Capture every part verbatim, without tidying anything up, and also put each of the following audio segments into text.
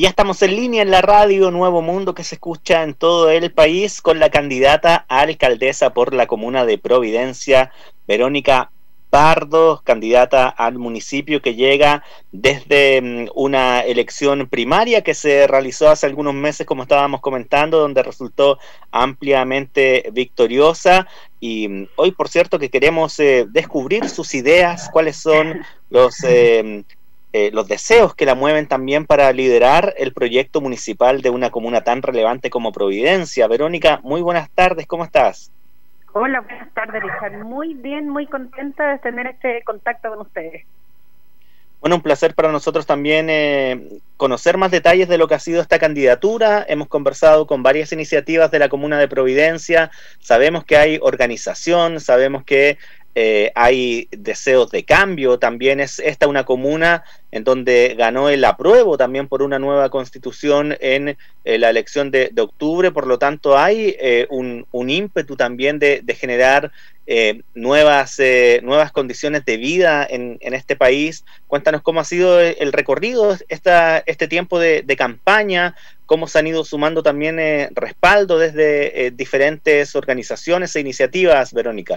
Y ya estamos en línea en la radio Nuevo Mundo, que se escucha en todo el país, con la candidata a alcaldesa por la comuna de Providencia, Verónica Pardo, candidata al municipio que llega desde una elección primaria que se realizó hace algunos meses, como estábamos comentando, donde resultó ampliamente victoriosa. Y hoy, por cierto, que queremos eh, descubrir sus ideas, cuáles son los... Eh, Eh, los deseos que la mueven también para liderar el proyecto municipal de una comuna tan relevante como Providencia. Verónica, muy buenas tardes, ¿cómo estás? Hola, buenas tardes, Richard. Muy bien, muy contenta de tener este contacto con ustedes. Bueno, un placer para nosotros también eh, conocer más detalles de lo que ha sido esta candidatura. Hemos conversado con varias iniciativas de la comuna de Providencia. Sabemos que hay organización, sabemos que Eh, hay deseos de cambio. También es esta una comuna en donde ganó el apruebo también por una nueva constitución en eh, la elección de, de octubre. Por lo tanto, hay eh, un, un ímpetu también de, de generar eh, nuevas, eh, nuevas condiciones de vida en, en este país. Cuéntanos cómo ha sido el recorrido, esta, este tiempo de, de campaña, cómo se han ido sumando también eh, respaldo desde eh, diferentes organizaciones e iniciativas, Verónica.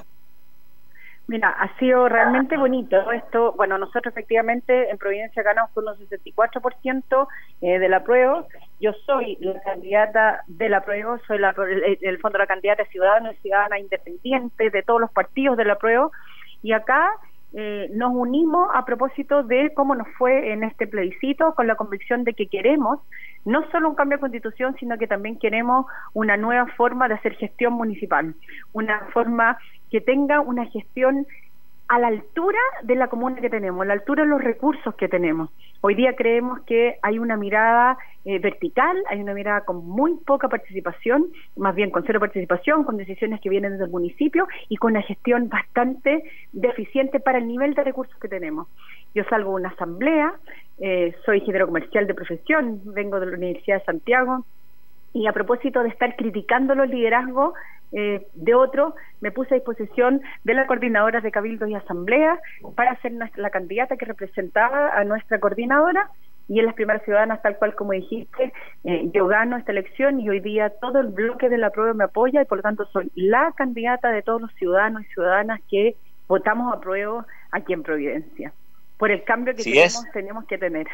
Mira, ha sido realmente bonito esto. Bueno, nosotros efectivamente en Providencia ganamos con un sesenta y cuatro por ciento eh, del apruebo. Yo soy la candidata del apruebo, soy la, el, el fondo de la candidata ciudadana y ciudadana independiente de todos los partidos del apruebo. Y acá eh, nos unimos a propósito de cómo nos fue en este plebiscito, con la convicción de que queremos no solo un cambio de constitución, sino que también queremos una nueva forma de hacer gestión municipal, una forma que tenga una gestión a la altura de la comuna que tenemos, a la altura de los recursos que tenemos. Hoy día creemos que hay una mirada eh, vertical, hay una mirada con muy poca participación, más bien con cero participación, con decisiones que vienen desde el municipio y con una gestión bastante deficiente para el nivel de recursos que tenemos. Yo salgo de una asamblea, eh, soy ingeniero comercial de profesión, vengo de la Universidad de Santiago, y a propósito de estar criticando los liderazgos eh, de otros, me puse a disposición de las coordinadoras de cabildos y asambleas para ser nuestra, la candidata que representaba a nuestra coordinadora, y en las primeras ciudadanas, tal cual como dijiste, eh, yo gano esta elección y hoy día todo el bloque de la apruebo me apoya, y por lo tanto soy la candidata de todos los ciudadanos y ciudadanas que votamos apruebo aquí en Providencia. Por el cambio que sí queremos, es. tenemos que tener.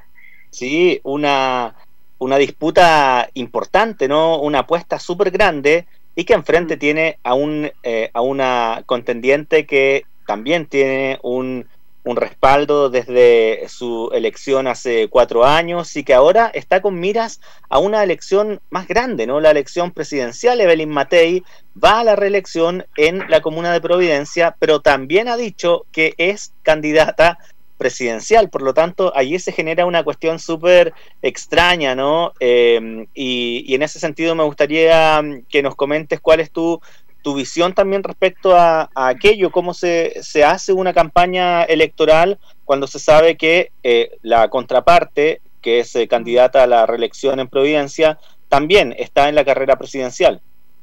Sí, una... una disputa importante, ¿no? Una apuesta súper grande, y que enfrente mm. tiene a un eh, a una contendiente que también tiene un, un respaldo desde su elección hace cuatro años y que ahora está con miras a una elección más grande, ¿no? La elección presidencial. Evelyn Matei va a la reelección en la comuna de Providencia, pero también ha dicho que es candidata presidencial. Por lo tanto, allí se genera una cuestión súper extraña, ¿no? Eh, y, y en ese sentido me gustaría que nos comentes cuál es tu, tu visión también respecto a, a aquello, cómo se, se hace una campaña electoral cuando se sabe que eh, la contraparte, que es eh, candidata a la reelección en Providencia, también está en la carrera presidencial.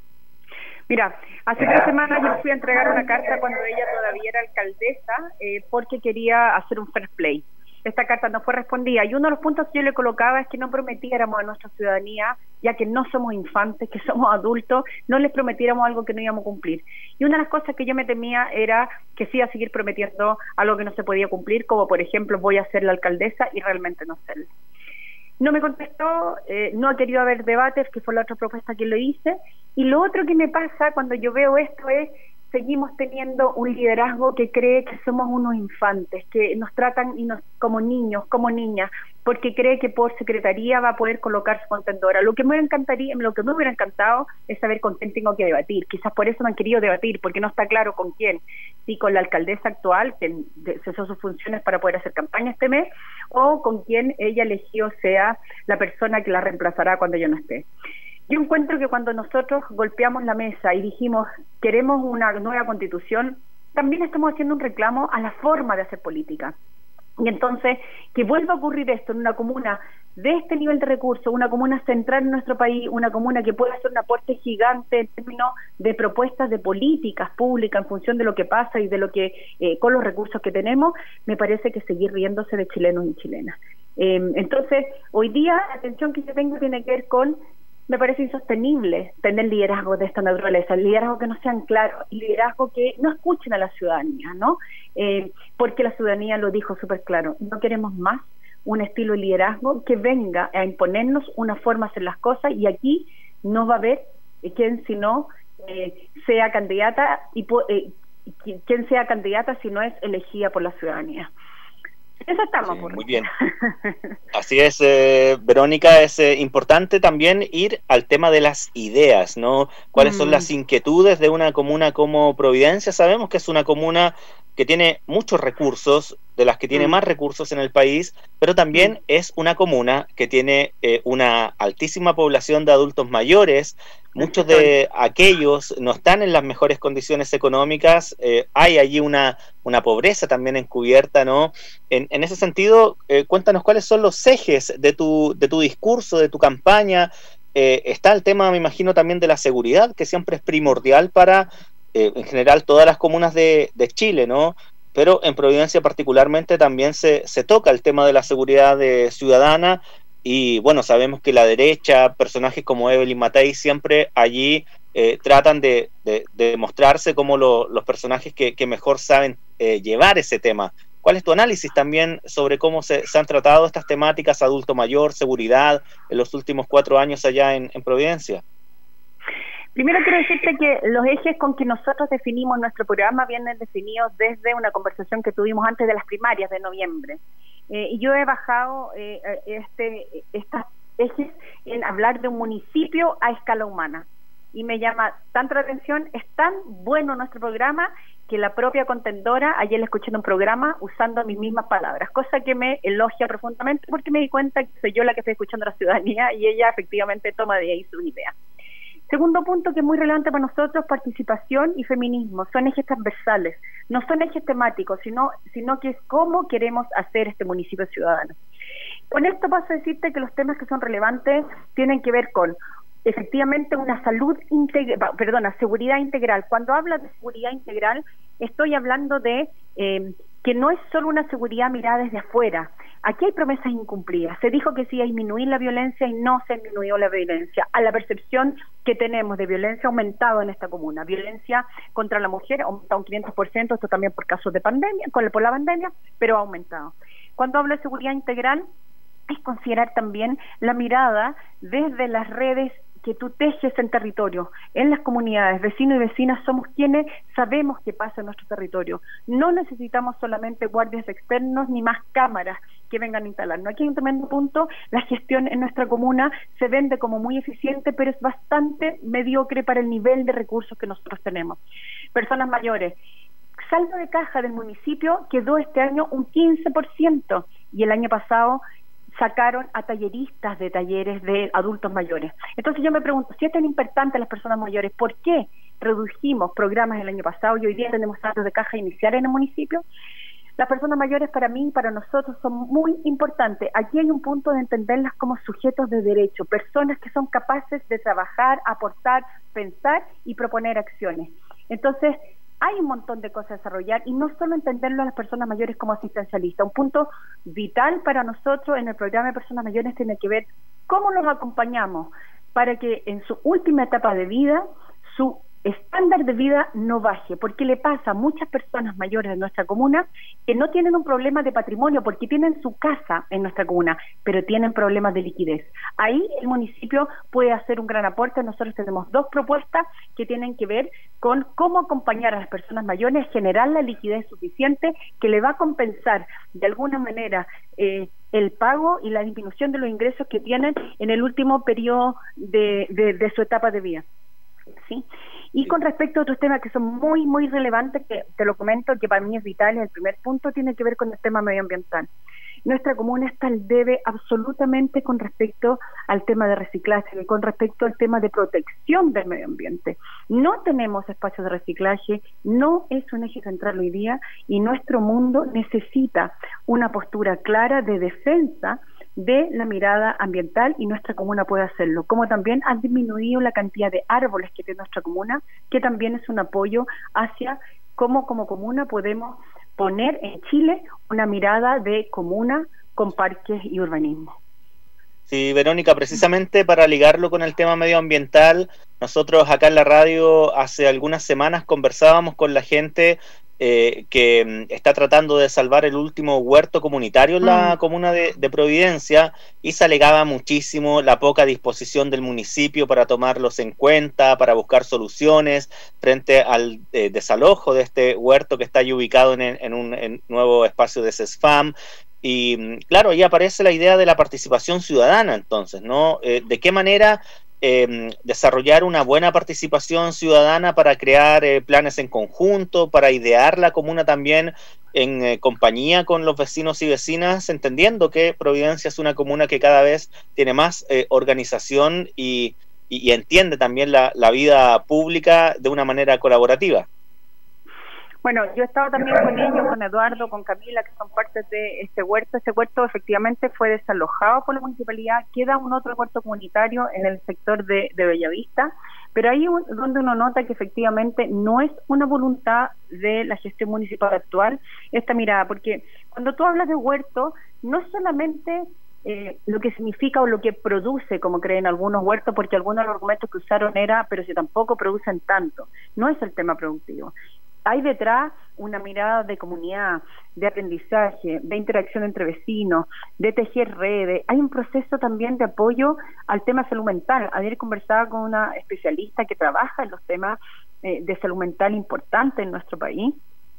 Mira, hace tres semanas yo fui a entregar una carta cuando ella todavía era alcaldesa eh, porque quería hacer un fair play. Esta carta no fue respondida y uno de los puntos que yo le colocaba es que no prometiéramos a nuestra ciudadanía, ya que no somos infantes, que somos adultos, no les prometiéramos algo que no íbamos a cumplir. Y una de las cosas que yo me temía era que sí iba a seguir prometiendo algo que no se podía cumplir, como por ejemplo voy a ser la alcaldesa y realmente no serla. No me contestó, eh, no ha querido haber debates, que fue la otra propuesta que le hice. Y lo otro que me pasa cuando yo veo esto es, seguimos teniendo un liderazgo que cree que somos unos infantes, que nos tratan y nos, como niños, como niñas, porque cree que por secretaría va a poder colocar su contendora. Lo que me encantaría, lo que me hubiera encantado es saber con quién tengo que debatir. Quizás por eso no han querido debatir, porque no está claro con quién. Si con la alcaldesa actual, que cesó sus funciones para poder hacer campaña este mes, o con quien ella eligió sea la persona que la reemplazará cuando yo no esté. Yo encuentro que cuando nosotros golpeamos la mesa y dijimos queremos una nueva constitución, también estamos haciendo un reclamo a la forma de hacer política. Y entonces, que vuelva a ocurrir esto en una comuna de este nivel de recursos, una comuna central en nuestro país, una comuna que pueda hacer un aporte gigante en términos de propuestas de políticas públicas en función de lo que pasa y de lo que eh, con los recursos que tenemos, me parece que seguir riéndose de chilenos y chilenas. Eh, entonces, hoy día la atención que yo tengo tiene que ver con, me parece insostenible tener liderazgo de esta naturaleza, liderazgo que no sean claros, liderazgo que no escuchen a la ciudadanía, ¿no? Eh, porque la ciudadanía lo dijo súper claro, no queremos más un estilo de liderazgo que venga a imponernos una forma de hacer las cosas, y aquí no va a haber eh, quien si no eh, sea candidata y eh, quien sea candidata si no es elegida por la ciudadanía. Eso estamos, sí, por muy bien. Así es, eh, Verónica, es eh, importante también ir al tema de las ideas, ¿no? ¿Cuáles mm. son las inquietudes de una comuna como Providencia? Sabemos que es una comuna que tiene muchos recursos, de las que tiene mm. más recursos en el país, pero también mm. es una comuna que tiene eh, una altísima población de adultos mayores. Muchos de aquellos no están en las mejores condiciones económicas, eh, hay allí una, una pobreza también encubierta, ¿no? En, en ese sentido, eh, cuéntanos cuáles son los ejes de tu, de tu discurso, de tu campaña. Eh, está el tema, me imagino, también de la seguridad, que siempre es primordial para, eh, en general, todas las comunas de, de Chile, ¿no? Pero en Providencia particularmente también se, se toca el tema de la seguridad de ciudadana. Y bueno, sabemos que la derecha, personajes como Evelyn Matei, siempre allí eh, tratan de, de, de mostrarse como lo, los personajes que, que mejor saben eh, llevar ese tema. ¿Cuál es tu análisis también sobre cómo se, se han tratado estas temáticas, adulto mayor, seguridad, en los últimos cuatro años allá en, en Providencia? Primero quiero decirte que los ejes con que nosotros definimos nuestro programa vienen definidos desde una conversación que tuvimos antes de las primarias de noviembre. Eh, y yo he bajado eh, este, estas ejes en hablar de un municipio a escala humana. Y me llama tanto la atención, es tan bueno nuestro programa que la propia contendora, ayer le escuché en un programa usando mis mismas palabras, cosa que me elogia profundamente porque me di cuenta que soy yo la que estoy escuchando a la ciudadanía y ella efectivamente toma de ahí sus ideas. Segundo punto que es muy relevante para nosotros, participación y feminismo. Son ejes transversales, no son ejes temáticos, sino, sino que es cómo queremos hacer este municipio ciudadano. Con esto paso a decirte que los temas que son relevantes tienen que ver con, efectivamente, una salud integral, perdona, seguridad integral. Cuando hablo de seguridad integral, estoy hablando de eh, que no es solo una seguridad mirada desde afuera. Aquí hay promesas incumplidas. Se dijo que se iba a disminuir la violencia y no se disminuyó la violencia. A la percepción que tenemos de violencia ha aumentado en esta comuna. Violencia contra la mujer ha aumentado un quinientos por ciento, esto también por casos de pandemia, por la pandemia, pero ha aumentado. Cuando hablo de seguridad integral, es considerar también la mirada desde las redes que tú tejes en territorio, en las comunidades, vecinos y vecinas somos quienes sabemos qué pasa en nuestro territorio. No necesitamos solamente guardias externos ni más cámaras que vengan a instalarnos. Aquí hay un tremendo punto, la gestión en nuestra comuna se vende como muy eficiente, pero es bastante mediocre para el nivel de recursos que nosotros tenemos. Personas mayores, saldo de caja del municipio quedó este año un quince por ciento y el año pasado sacaron a talleristas de talleres de adultos mayores. Entonces yo me pregunto, si es tan importante las personas mayores, ¿por qué redujimos programas el año pasado y hoy día tenemos saldos de caja iniciales en el municipio? Las personas mayores para mí y para nosotros son muy importantes. Aquí hay un punto de entenderlas como sujetos de derecho, personas que son capaces de trabajar, aportar, pensar y proponer acciones. Entonces, hay un montón de cosas a desarrollar y no solo entenderlo a las personas mayores como asistencialistas. Un punto vital para nosotros en el programa de personas mayores tiene que ver cómo los acompañamos para que en su última etapa de vida su estándar de vida no baje, porque le pasa a muchas personas mayores de nuestra comuna que no tienen un problema de patrimonio porque tienen su casa en nuestra comuna, pero tienen problemas de liquidez. Ahí el municipio puede hacer un gran aporte. Nosotros tenemos dos propuestas que tienen que ver con cómo acompañar a las personas mayores, generar la liquidez suficiente que le va a compensar de alguna manera eh, el pago y la disminución de los ingresos que tienen en el último periodo de, de, de su etapa de vida. ¿Sí? Y con respecto a otros temas que son muy, muy relevantes, que te lo comento, que para mí es vital, el primer punto tiene que ver con el tema medioambiental. Nuestra comuna está al debe absolutamente con respecto al tema de reciclaje y con respecto al tema de protección del medio ambiente. No tenemos espacios de reciclaje, no es un eje central hoy día y nuestro mundo necesita una postura clara de defensa de la mirada ambiental y nuestra comuna puede hacerlo, como también ha disminuido la cantidad de árboles que tiene nuestra comuna, que también es un apoyo hacia cómo como comuna podemos poner en Chile una mirada de comuna con parques y urbanismo. Sí, Verónica, precisamente para ligarlo con el tema medioambiental, nosotros acá en la radio hace algunas semanas conversábamos con la gente eh, que está tratando de salvar el último huerto comunitario en la mm. comuna de, de Providencia, y se alegaba muchísimo la poca disposición del municipio para tomarlos en cuenta, para buscar soluciones frente al eh, desalojo de este huerto que está ahí ubicado en, en un en nuevo espacio de CESFAM. Y claro, ahí aparece la idea de la participación ciudadana, entonces, ¿no? Eh, ¿De qué manera eh, desarrollar una buena participación ciudadana para crear eh, planes en conjunto, para idear la comuna también en eh, compañía con los vecinos y vecinas, entendiendo que Providencia es una comuna que cada vez tiene más eh, organización y, y, y entiende también la, la vida pública de una manera colaborativa? Bueno, yo he estado también con ellos, con Eduardo, con Camila, que son partes de este huerto. Este huerto efectivamente fue desalojado por la municipalidad. Queda un otro huerto comunitario en el sector de, de Bellavista, pero ahí es donde uno nota que efectivamente no es una voluntad de la gestión municipal actual esta mirada, porque cuando tú hablas de huerto, no es solamente Eh, lo que significa o lo que produce, como creen algunos huertos, porque algunos de los argumentos que usaron era, pero si tampoco producen tanto. No es el tema productivo. Hay detrás una mirada de comunidad, de aprendizaje, de interacción entre vecinos, de tejer redes. Hay un proceso también de apoyo al tema salud mental. Ayer conversaba con una especialista que trabaja en los temas eh, de salud mental importantes en nuestro país,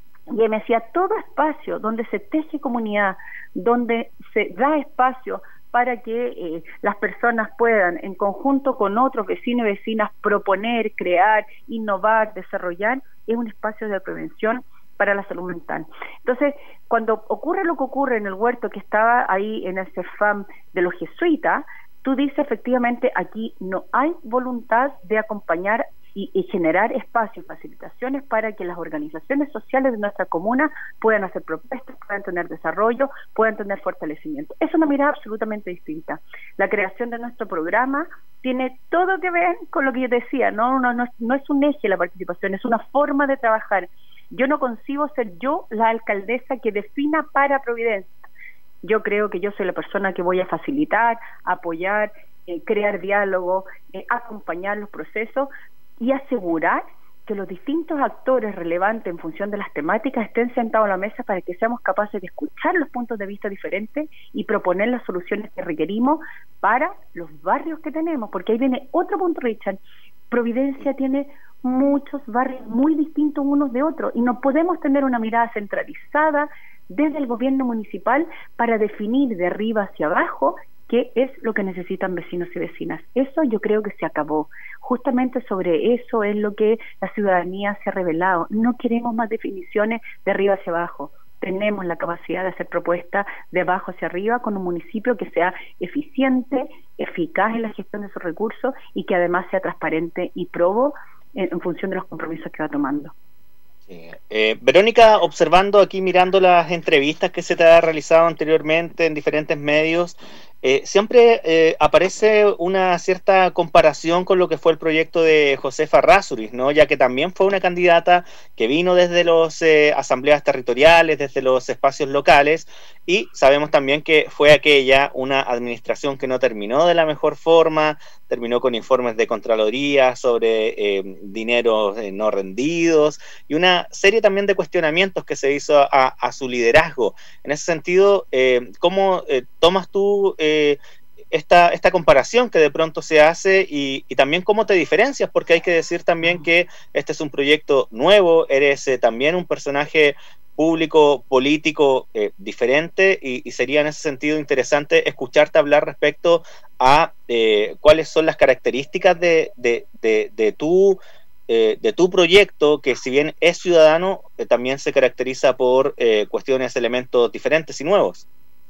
y me decía, todo espacio donde se teje comunidad, donde se da espacio para que eh, las personas puedan, en conjunto con otros vecinos y vecinas, proponer, crear, innovar, desarrollar, es un espacio de prevención para la salud mental. Entonces, cuando ocurre lo que ocurre en el huerto que estaba ahí en el CESFAM de los jesuitas, tú dices efectivamente aquí no hay voluntad de acompañar Y, y generar espacios, facilitaciones para que las organizaciones sociales de nuestra comuna puedan hacer propuestas, puedan tener desarrollo, puedan tener fortalecimiento. Es una mirada absolutamente distinta. La creación de nuestro programa tiene todo que ver con lo que yo decía, no, no, no, no es un eje la participación, es una forma de trabajar. Yo no concibo ser yo la alcaldesa que defina para Providencia. Yo creo que yo soy la persona que voy a facilitar, apoyar, eh, crear diálogo, eh, acompañar los procesos, y asegurar que los distintos actores relevantes en función de las temáticas estén sentados a la mesa para que seamos capaces de escuchar los puntos de vista diferentes y proponer las soluciones que requerimos para los barrios que tenemos, porque ahí viene otro punto, Richard. Providencia tiene muchos barrios muy distintos unos de otros y no podemos tener una mirada centralizada desde el gobierno municipal para definir de arriba hacia abajo qué es lo que necesitan vecinos y vecinas. Eso yo creo que se acabó. Justamente sobre eso es lo que la ciudadanía se ha revelado. No queremos más definiciones de arriba hacia abajo. Tenemos la capacidad de hacer propuestas de abajo hacia arriba con un municipio que sea eficiente, eficaz en la gestión de sus recursos y que además sea transparente y probo en, en función de los compromisos que va tomando. Sí. Eh, Verónica, observando aquí, mirando las entrevistas que se te ha realizado anteriormente en diferentes medios, eh, siempre eh, aparece una cierta comparación con lo que fue el proyecto de Josefa Errázuriz, ¿no? Ya que también fue una candidata que vino desde las eh, asambleas territoriales, desde los espacios locales, y sabemos también que fue aquella una administración que no terminó de la mejor forma, terminó con informes de Contraloría sobre eh, dineros eh, no rendidos y una serie también de cuestionamientos que se hizo a, a su liderazgo. En ese sentido, eh, ¿cómo eh, tomas tú eh, esta, esta comparación que de pronto se hace y, y también cómo te diferencias? Porque hay que decir también que este es un proyecto nuevo, eres eh, también un personaje público, político eh, diferente y, y sería en ese sentido interesante escucharte hablar respecto a eh, cuáles son las características de, de, de, de tu eh, de tu proyecto, que si bien es ciudadano, eh, también se caracteriza por eh, cuestiones, elementos diferentes y nuevos.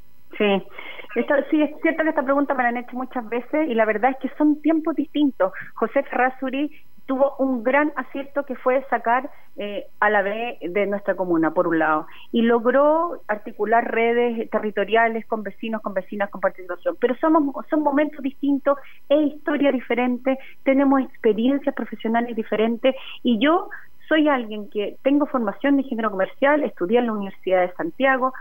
Sí. Esto, sí, es cierto que esta pregunta me la han hecho muchas veces y la verdad es que son tiempos distintos. Josefa Errázuriz tuvo un gran acierto que fue sacar eh, a la B de nuestra comuna, por un lado, y logró articular redes territoriales con vecinos, con vecinas, con participación, pero somos, son momentos distintos, es historia diferente, tenemos experiencias profesionales diferentes, y yo soy alguien que tengo formación de ingeniero comercial, estudié en la Universidad de Santiago,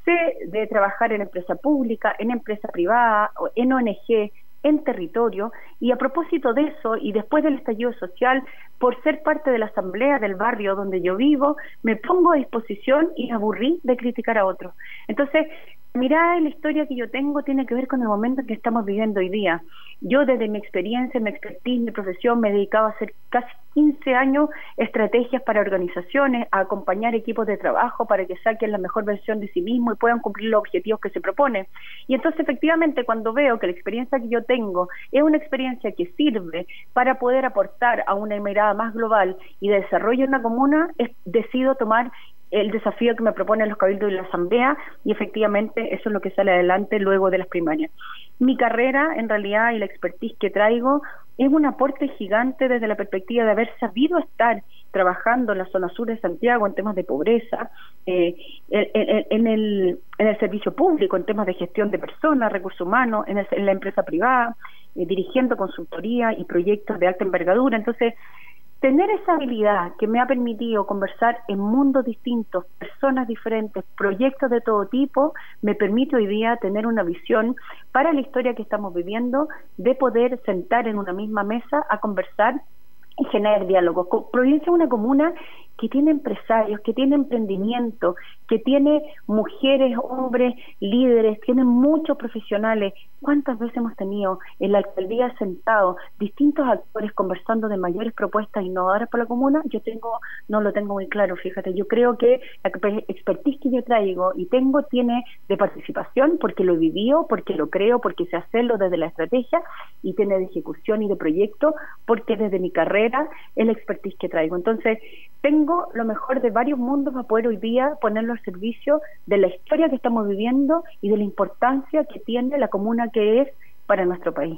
sé de trabajar en empresa pública, en empresa privada, en O N G, en territorio, y a propósito de eso, y después del estallido social, por ser parte de la asamblea del barrio donde yo vivo, me pongo a disposición y me aburrí de criticar a otros. Entonces, mirá, la historia que yo tengo tiene que ver con el momento en que estamos viviendo hoy día. Yo desde mi experiencia, mi expertise, mi profesión, me he dedicado a hacer casi quince años estrategias para organizaciones, a acompañar equipos de trabajo para que saquen la mejor versión de sí mismos y puedan cumplir los objetivos que se proponen. Y entonces, efectivamente, cuando veo que la experiencia que yo tengo es una experiencia que sirve para poder aportar a una mirada más global y de desarrollo en una comuna, es, decido tomar el desafío que me proponen los cabildos y la asamblea, y efectivamente eso es lo que sale adelante luego de las primarias. Mi carrera, en realidad, y la expertise que traigo es un aporte gigante desde la perspectiva de haber sabido estar trabajando en la zona sur de Santiago en temas de pobreza, eh, en, en, el, en el servicio público, en temas de gestión de personas, recursos humanos, en, el, en la empresa privada, eh, dirigiendo consultoría y proyectos de alta envergadura. Entonces, tener esa habilidad que me ha permitido conversar en mundos distintos, personas diferentes, proyectos de todo tipo, me permite hoy día tener una visión para la historia que estamos viviendo, de poder sentar en una misma mesa a conversar y generar diálogos. Providencia es una comuna que tiene empresarios, que tiene emprendimiento, que tiene mujeres, hombres, líderes, tiene muchos profesionales. ¿Cuántas veces hemos tenido en la alcaldía sentados distintos actores conversando de mayores propuestas innovadoras para la comuna? Yo tengo, no lo tengo muy claro, fíjate, yo creo que la expertise que yo traigo y tengo tiene de participación, porque lo he vivido, porque lo creo, porque sé hacerlo desde la estrategia, y tiene de ejecución y de proyecto, porque desde mi carrera es la expertise que traigo. Entonces, tengo lo mejor de varios mundos para poder hoy día ponerlo al servicio de la historia que estamos viviendo y de la importancia que tiene la comuna que es para nuestro país.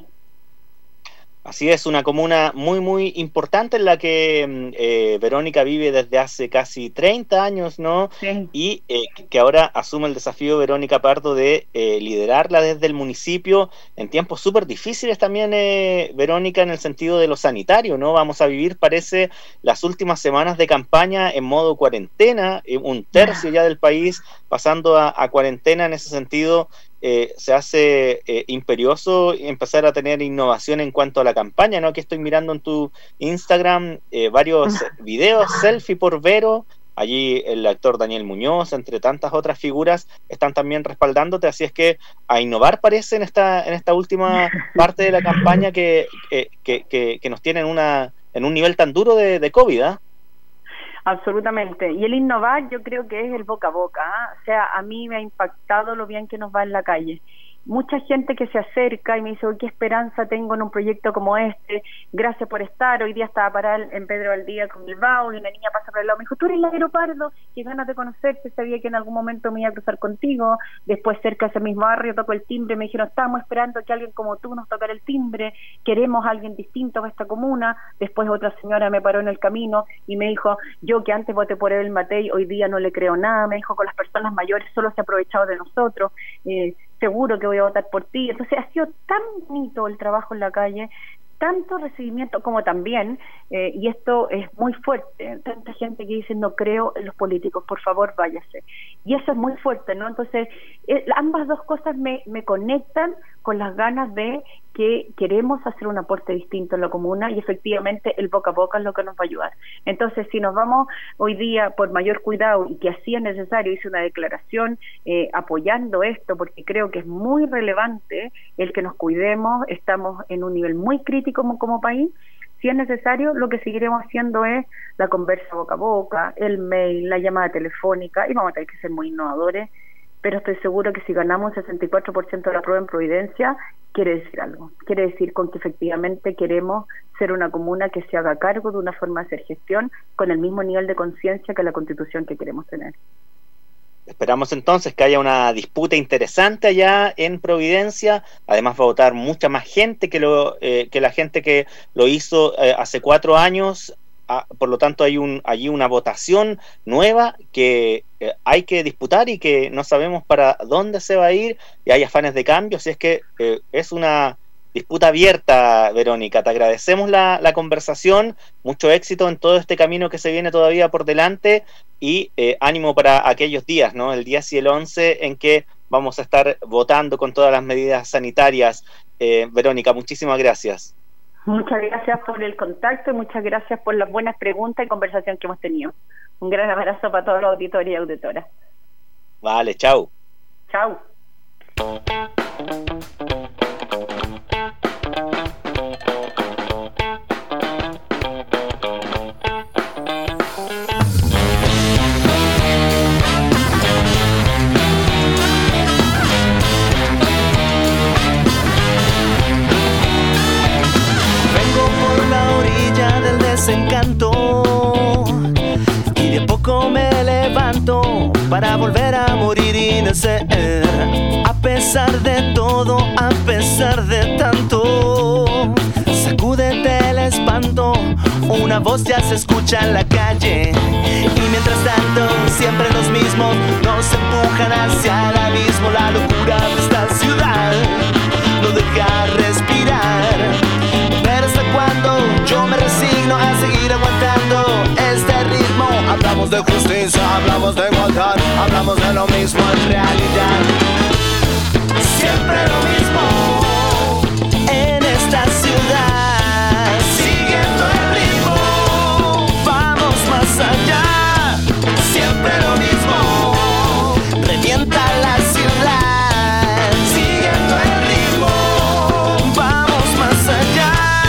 Así es, una comuna muy, muy importante en la que eh, Verónica vive desde hace casi treinta años, ¿no? Sí. Y eh, que ahora asume el desafío, Verónica Pardo, de eh, liderarla desde el municipio en tiempos súper difíciles también, eh, Verónica, en el sentido de lo sanitario, ¿no? Vamos a vivir, parece, las últimas semanas de campaña en modo cuarentena, eh, un tercio ya del país pasando a, a cuarentena. En ese sentido, Eh, se hace eh, imperioso empezar a tener innovación en cuanto a la campaña, ¿no? Aquí estoy mirando en tu Instagram eh, varios videos, selfie por Vero, allí el actor Daniel Muñoz, entre tantas otras figuras, están también respaldándote, así es que a innovar parece en esta en esta última parte de la campaña que, que, que, que, que nos tiene en, una, en un nivel tan duro de, de COVID, ¿eh? Absolutamente. Y el innovar yo creo que es el boca a boca, ¿eh? O sea, a mí me ha impactado lo bien que nos va en la calle. Mucha gente que se acerca y me dice, ¿qué esperanza tengo en un proyecto como este? Gracias por estar. Hoy día estaba parada en Pedro Valdía con Bilbao y una niña pasa por el lado. Me dijo, tú eres la Vero Pardo, qué ganas de conocerte, sabía que en algún momento me iba a cruzar contigo. Después, cerca de ese mismo barrio, tocó el timbre, me dijeron, estamos esperando que alguien como tú nos tocara el timbre, queremos a alguien distinto para esta comuna. Después otra señora me paró en el camino y me dijo, yo que antes voté por el Matei, hoy día no le creo nada. Me dijo, con las personas mayores solo se ha aprovechado de nosotros. Eh, seguro que voy a votar por ti. Entonces ha sido tan bonito el trabajo en la calle, tanto recibimiento como también, eh, y esto es muy fuerte, tanta gente que dice no creo en los políticos, por favor váyase, y eso es muy fuerte, ¿no? Entonces eh, ambas dos cosas me, me conectan con las ganas de que queremos hacer un aporte distinto en la comuna, y efectivamente el boca a boca es lo que nos va a ayudar. Entonces, si nos vamos hoy día por mayor cuidado, y que así es necesario, hice una declaración eh, apoyando esto, porque creo que es muy relevante el que nos cuidemos, estamos en un nivel muy crítico como, como país. Si es necesario, lo que seguiremos haciendo es la conversa boca a boca, el mail, la llamada telefónica, y vamos a tener que ser muy innovadores, pero estoy seguro que si ganamos el sesenta y cuatro por ciento de la prueba en Providencia, quiere decir algo. Quiere decir con que efectivamente queremos ser una comuna que se haga cargo de una forma de hacer gestión con el mismo nivel de conciencia que la Constitución que queremos tener. Esperamos entonces que haya una disputa interesante allá en Providencia. Además va a votar mucha más gente que, lo, eh, que la gente que lo hizo eh, hace cuatro años. Ah, por lo tanto hay un allí una votación nueva que eh, hay que disputar y que no sabemos para dónde se va a ir, y hay afanes de cambio, así es que eh, es una disputa abierta, Verónica. Te agradecemos la, la conversación, mucho éxito en todo este camino que se viene todavía por delante, y eh, ánimo para aquellos días, ¿no? El diez y el once en que vamos a estar votando con todas las medidas sanitarias. Eh, Verónica, muchísimas gracias. Muchas gracias por el contacto y muchas gracias por las buenas preguntas y conversación que hemos tenido. Un gran abrazo para todos los auditores y auditoras. Vale, chau. Chau. Desencanto y de poco me levanto para volver a morir y nacer. A pesar de todo, a pesar de tanto, sacúdete el espanto, una voz ya se escucha en la calle. Y mientras tanto, siempre los mismos nos empujan hacia el abismo. La locura de esta ciudad no deja respirar. Pero hasta cuando yo me resigno a seguir aguantando este ritmo. Hablamos de justicia, hablamos de igualdad, hablamos de lo mismo en realidad. Siempre lo mismo en esta ciudad, siguiendo el ritmo, vamos más allá. Siempre lo mismo, revienta la ciudad, siguiendo el ritmo, vamos más allá.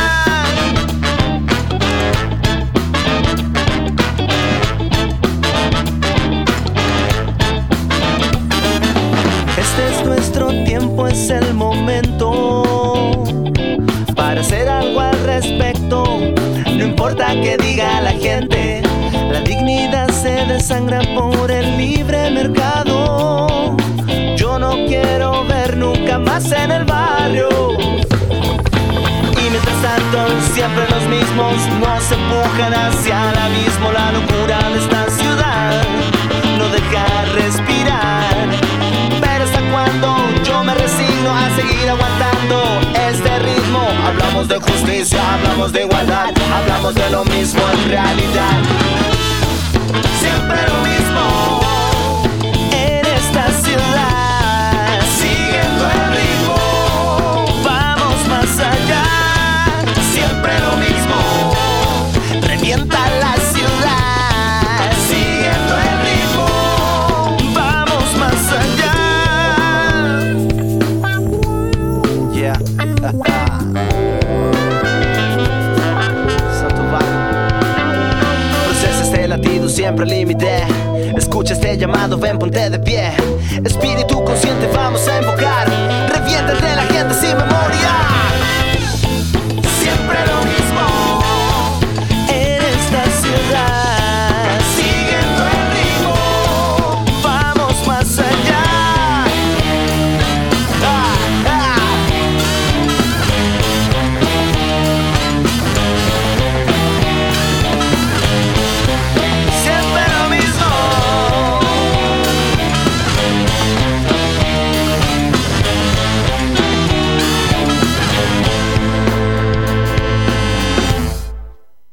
Este es nuestro tiempo, es el momento para hacer algo al respecto. No importa qué diga la gente, la dignidad se desangra por el libre mercado. Yo no quiero ver nunca más en el barrio. Y mientras tanto, siempre los mismos nos empujan hacia el abismo. La locura de esta ciudad no deja respirar. Pero hasta cuando yo me resigno a seguir aguantando este ritmo. Hablamos de justicia, hablamos de igualdad, hablamos de lo mismo en realidad. Siempre lo mismo en esta ciudad, siguiendo el ritmo, vamos más allá. Siempre lo mismo, revienta la ciudad, siguiendo el ritmo, vamos más allá. Yeah. Santo Valle. Procesa este latido siempre al límite. Escucha este llamado, ven, ponte de pie. Espíritu consciente, vamos a invocar. Reviéntate la gente sin memoria.